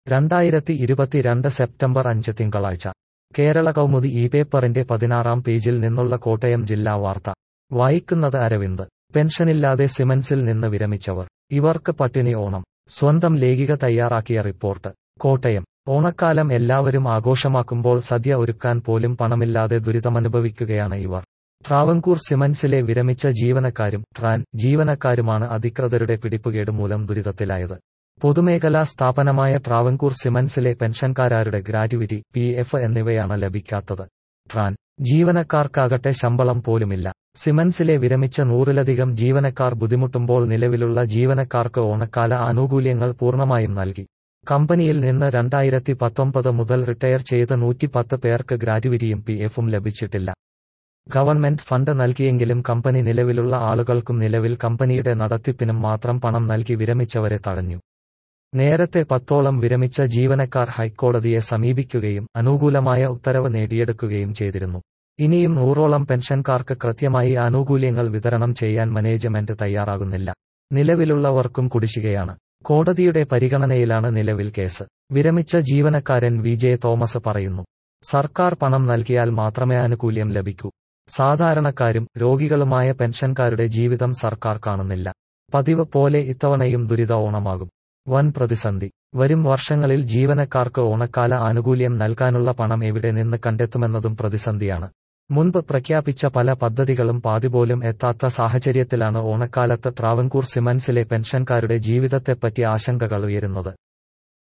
2022 September 5 തിങ്കളാഴ്ച കേരള കൗമുദി ഈ പേപ്പറിന്റെ 16-ാം പേജിൽ നിന്നുള്ള കോട്ടയം ജില്ലാ വാർത്ത വായിക്കുന്നത് അരവിന്ദ്. പെൻഷനില്ലാതെ സിമൻസിൽ നിന്ന് വിരമിച്ചവർ, ഇവർക്ക് പട്ടിണി ഓണം. സ്വന്തം ലേഖിക തയ്യാറാക്കിയ റിപ്പോർട്ട്. കോട്ടയം. ഓണക്കാലം എല്ലാവരും ആഘോഷമാക്കുമ്പോൾ സദ്യ ഒരുക്കാൻ പോലും പണമില്ലാതെ ദുരിതമനുഭവിക്കുകയാണ് ഇവർ. ട്രാവൻകൂർ സിമൻസിലെ വിരമിച്ച ജീവനക്കാരും ട്രാൻ ജീവനക്കാരുമാണ് അധികൃതരുടെ പിടിപ്പുകേട് മൂലം ദുരിതത്തിലായത്. പൊതുമേഖലാ സ്ഥാപനമായ ട്രാവൻകൂർ സിമൻസിലെ പെൻഷൻകാരുടെ ഗ്രാറ്റുവിറ്റി, PF എന്നിവയാണ് ലഭിക്കാത്തത്. ട്രാൻ ജീവനക്കാർക്കാകട്ടെ ശമ്പളം പോലുമില്ല. സിമൻസിലെ വിരമിച്ച 100-ലധികം ജീവനക്കാർ ബുദ്ധിമുട്ടുമ്പോൾ നിലവിലുള്ള ജീവനക്കാർക്ക് ഓണക്കാല ആനുകൂല്യങ്ങൾ പൂർണ്ണമായും നൽകി. കമ്പനിയിൽ നിന്ന് 2019 മുതൽ റിട്ടയർ ചെയ്ത 110 പേർക്ക് ഗ്രാറ്റുവിറ്റിയും PF-ഉം ലഭിച്ചിട്ടില്ല. ഗവൺമെന്റ് ഫണ്ട് നൽകിയെങ്കിലും കമ്പനി നിലവിലുള്ള ആളുകൾക്കും നിലവിൽ കമ്പനിയുടെ നടത്തിപ്പിനും മാത്രം പണം നൽകി വിരമിച്ചവരെ തടഞ്ഞു. നേരത്തെ 10ഓളം വിരമിച്ച ജീവനക്കാർ ഹൈക്കോടതിയെ സമീപിക്കുകയും അനുകൂലമായ ഉത്തരവ് നേടിയെടുക്കുകയും ചെയ്തിരുന്നു. ഇനിയും 100ഓളം പെൻഷൻകാർക്ക് കൃത്യമായി ആനുകൂല്യങ്ങൾ വിതരണം ചെയ്യാൻ മാനേജ്മെന്റ് തയ്യാറാകുന്നില്ല. നിലവിലുള്ളവർക്കും കുടിശ്ശികയാണ്. കോടതിയുടെ പരിഗണനയിലാണ് നിലവിൽ കേസ്. വിരമിച്ച ജീവനക്കാരൻ VJ തോമസ് പറയുന്നു. സർക്കാർ പണം നൽകിയാൽ മാത്രമേ ആനുകൂല്യം ലഭിക്കൂ. സാധാരണക്കാരും രോഗികളുമായ പെൻഷൻകാരുടെ ജീവിതം സർക്കാർ കാണുന്നില്ല. പതിവ് പോലെ ഇത്തവണയും ദുരിത ഓണമാകും. വൻ പ്രതിസന്ധി. വരും വർഷങ്ങളിൽ ജീവനക്കാർക്ക് ഓണക്കാല ആനുകൂല്യം നൽകാനുള്ള പണം എവിടെ നിന്ന് കണ്ടെത്തുമെന്നതും പ്രതിസന്ധിയാണ്. മുൻപ് പ്രഖ്യാപിച്ച പല പദ്ധതികളും പാതിപോലും എത്താത്ത സാഹചര്യത്തിലാണ് ഓണക്കാലത്ത് ട്രാവൻകൂർ സിമൻസിലെ പെൻഷൻകാരുടെ ജീവിതത്തെപ്പറ്റി ആശങ്കകൾ ഉയരുന്നത്.